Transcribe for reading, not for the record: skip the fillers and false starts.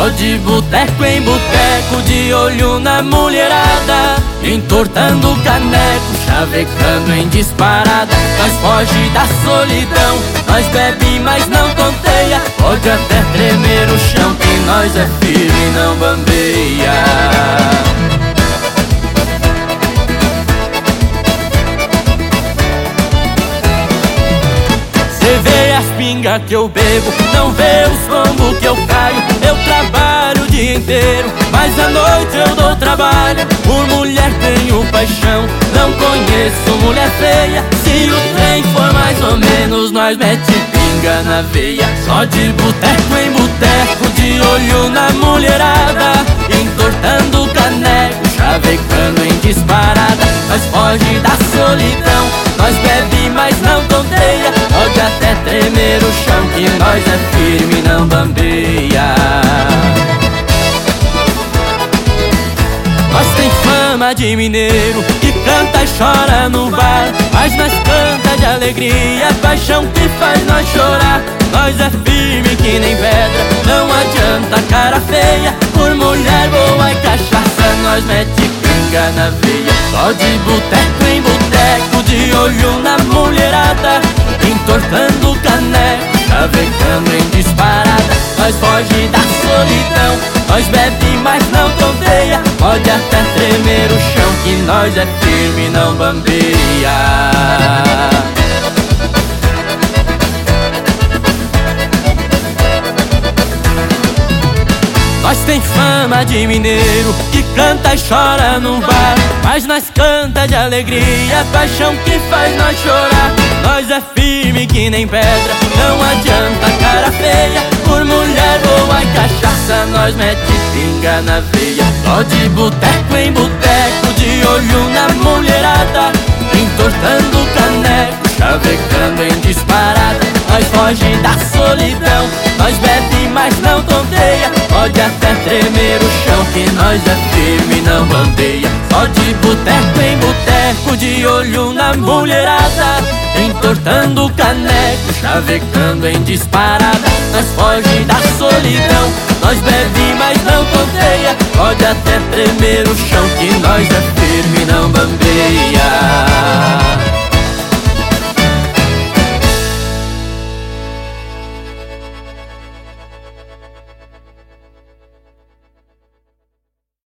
Só de boteco em boteco, de olho na mulherada, entortando o caneco, chavecando em disparada. Nós foge da solidão, nós bebe mas não tonteia, pode até tremer o chão, que nós é firme e não bambeia. Cê vê as pingas que eu bebo, não vê os combos que eu caio. Eu trabalho o dia inteiro, mas à noite eu dou trabalho. Por mulher tenho paixão, não conheço mulher feia. Se o trem for mais ou menos, nós mete pinga na veia. Só de boteco em boteco, de olho na mulherada, entortando o caneco, chavecando em disparada. Nós foge da solidão, nós bebe mas não tonteia, pode até tremer o chão, que nós é firme e não bambeia. Nós tem fama de mineiro, que canta e chora no bar, mas nós canta de alegria, paixão que faz nós chorar. Nós é firme que nem pedra, não adianta cara feia. Por mulher boa e cachaça, nós mete pinga na veia. Só de boteco em boteco, de olho na mulherada, entortando o caneco, chavecando em disparada. Nós foge da solidão, nós bebe mas não tonteia, pode até tremer o chão, que nós é firme e não bambeia. Nós tem fama de mineiro, que canta e chora no bar, mas nós canta de alegria, paixão que faz nós chorar. Nós é firme que nem pedra, não adianta cara feia. Por mulher boa e cachaça, nós mete pinga na veia. Só de boteco em boteco, de olho na mulherada, entortando o caneco, chavecando em disparada. Nós foge da solidão, nós bebe mas não tonteia, pode até tremer o chão, que nós é firme e não bandeia. Só de boteco em boteco, de olho na mulherada, entortando o caneco, chavecando em disparada. Nós foge da solidão, nós bebe mas não tonteia, pode até tremer o chão, que nós é firme e não